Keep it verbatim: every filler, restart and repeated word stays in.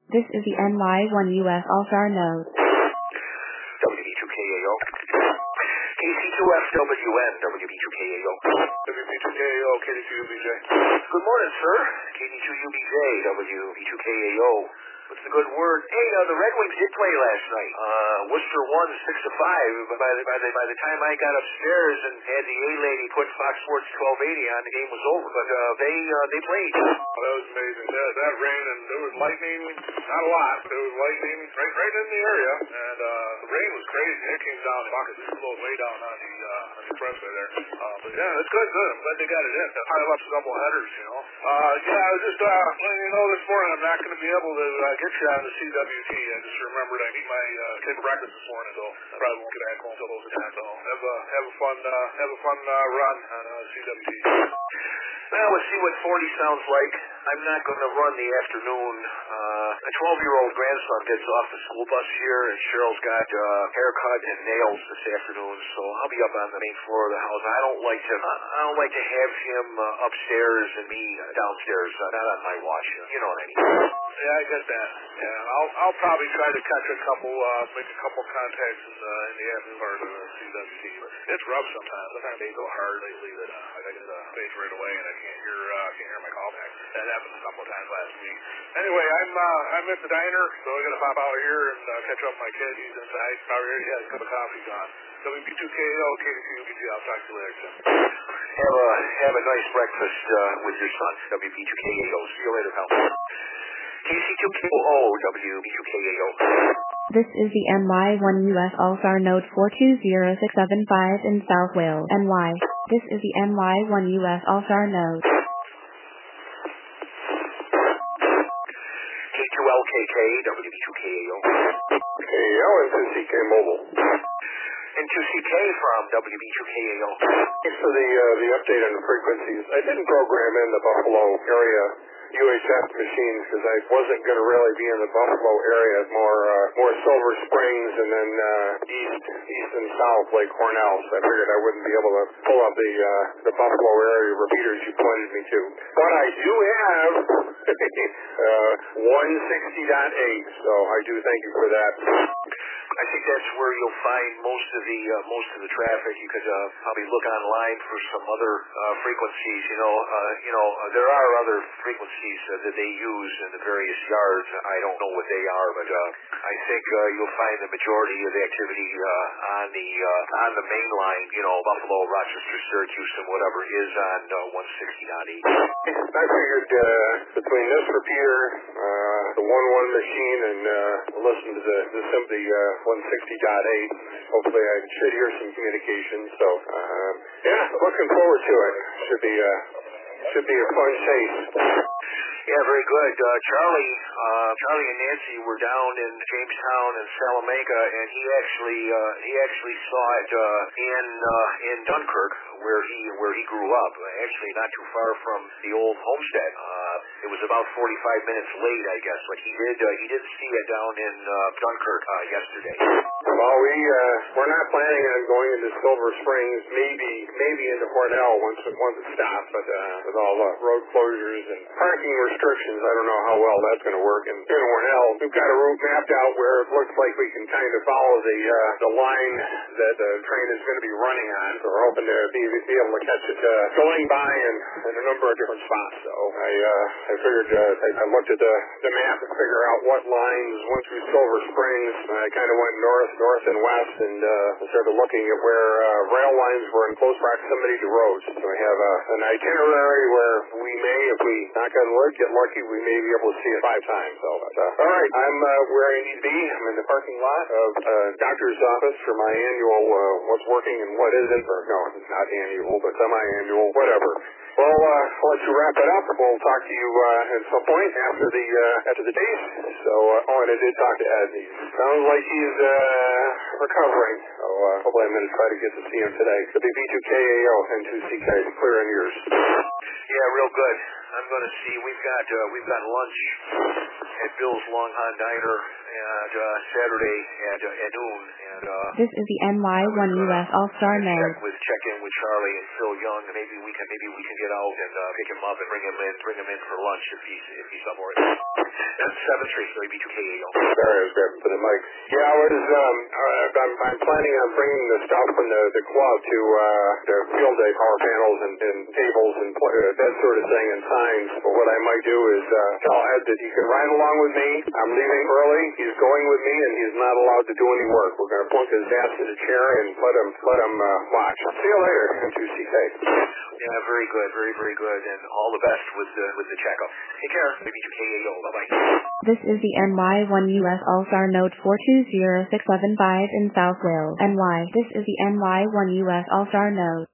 This is the N Y one U S All-Star Node. W B two K A O. K C two F W N, W B two K A O. W B two K A O, K D two U B J. Good morning, sir. K D two U B J, W B two K A O. What's the good word? Hey, uh, the Red Wings did play last night. Uh, Worcester won six to five. But by the by the by the time I got upstairs and had the A lady put Fox Sports twelve eighty on, the game was over. But uh, they uh, they played. Oh, that was amazing. That, that rain and there was lightning. Not a lot, but there was lightning right right in the area, and uh, the rain was crazy. It came down in pockets. It flowed way down on the uh, on the expressway there. Uh, but yeah, it's good. Good. I'm glad they got it in. Pile up a couple headers, you know. Uh, yeah, I was just uh, letting you know this morning I'm not going to be able to uh, get you on the C W T. I just remembered I need my uh, kid practice this morning, so I probably won't get back home until those are done. So have a have a fun uh, have a fun uh, run on uh, C W T. Well, let's see what forty sounds like. I'm not going to run the afternoon. Uh, a twelve-year-old grandson gets off the school bus here, and Cheryl's got uh, haircut and nails this afternoon, so I'll be up on the main floor of the house. I don't like to. I don't like to have him uh, upstairs and me downstairs. Uh, not on my watch. You know what I mean? Yeah, I get that. Yeah, I'll I'll probably try to catch a couple, uh, make a couple contacts in the in the afternoon part of the C W T. But it's rough sometimes. Sometimes they go hard lately that uh, I get the page right away and I can't hear uh, can't hear my callback. That happened a couple of times last week. Anyway, I'm uh, I'm at the diner, so I'm gonna pop out here and uh, catch up with my kid. He's inside. Probably already has a cup of coffee gone. W B two K A O, K D two U B J. I'll talk to you later, Tim. Have a have a nice breakfast uh, with your son. W B two K A O. See you later, pal. K C two K O, W B two K A O. This is the N Y one U S All-Star Node four two zero six seven five in South Wales, N Y. This is the N Y one U S All-Star Node. K two L K K, W B two K A O. K A O and two C K Mobile. And two C K from W B two K A O. Thanks for the, uh, the update on the frequencies. I didn't program in the Buffalo area U H F machines because I wasn't going to really be in the Buffalo area, more uh, more Silver Springs and then uh, east east and south Lake Cornell. So I figured I wouldn't be able to pull up the uh, the Buffalo area repeaters you pointed me to. But I do have uh, one sixty point eight, so I do thank you for that. I think that's where you'll find most of the uh, most of the traffic. You could uh, probably look online for some other uh, frequencies. You know, uh, you know, uh, there are other frequencies uh, that they use in the various yards. I don't know what they are, but uh, I think uh, you'll find the majority of the activity uh, on the uh, on the main line. You know, Buffalo, Rochester, Syracuse, and whatever is on uh, one sixty point eight. I figured uh, between this repeater, uh, the one one machine, and uh, listen to the the Simply uh, one sixty point eight. Hopefully, I should hear some communication. So, uh, yeah, looking forward to it. Should be uh, should be a fun chase. Yeah, very good. Uh, Charlie, uh, Charlie and Nancy were down in Jamestown and Salamanca, and he actually uh, he actually saw it uh, in uh, in Dunkirk, where he where he grew up. Actually, not too far from the old homestead. Uh, it was about forty-five minutes late, I guess, but he did uh, he did see it down in uh, Dunkirk uh, yesterday. Well, we uh, we're not planning on going into Silver Springs. Maybe maybe into Cornell once it once it stops, but uh, with all the road closures and parking restrictions, I don't know how well that's going to work. And in Cornell, we've got a route mapped out where it looks like we can kind of follow the uh, the line that the train is going to be running on. So we're hoping to be, be able to catch it uh, going by in, in a number of different spots. So I uh, I figured uh, I, I looked at the the map to figure out what lines went through Silver Springs. I kind of went north. north and west, and uh, started looking at where uh, rail lines were in close proximity to roads. So we have uh, an itinerary where we may, if we knock on wood, get lucky, we may be able to see it five times. So, but, uh, all right, I'm uh, where I need to be. I'm in the parking lot of uh, doctor's office for my annual uh, what's working and what isn't, or no, it's not annual, but semi-annual, whatever. Well, uh, I'll let you wrap it up. We'll talk to you uh, at some point after the uh, after the date. So, uh, oh, and I did talk to Ed. He sounds like he's uh, recovering. So, uh, hopefully I'm going to try to get to see him today. W B two K A O and two C K, clear on yours. Yeah, real good. I'm going to see. We've got uh, we've got lunch at Bill's Longhorn Diner and uh, Saturday at, uh, at noon. And uh, This is the N Y one U S All-Star Node. Check with check in with Charlie and Phil Young. Maybe we can maybe we can get out and uh, pick him up and bring him in bring him in for lunch if he's if he's up for it. seven three, W B two K A O. Sorry, I was grabbing for the mic. Yeah, I was, um, uh, I'm, I'm planning on bringing the stuff from the, the club to, uh, the field day power panels and, and tables and pl- uh, that sort of thing and signs. But what I might do is, uh, tell Ed that he can ride along with me. I'm leaving early. He's going with me and he's not allowed to do any work. We're going to plunk his ass in a chair and let him, let him, uh, watch. See you later, M two C K. Yeah, very good, very, very good, and all the best with the, with the checkup. Take care, W B two K A O. Bye-bye. This is the N Y one U S All-Star Node four two zero six seven five in South Wales. N Y. This is the N Y one U S All-Star Node.